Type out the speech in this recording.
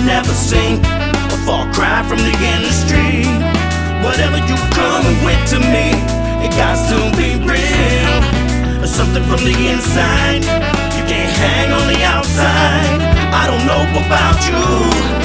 never sing a far cry from the industry. Whatever you coming with to me, it got to be real. Something from the inside, you can't hang on the outside. I don't know about you,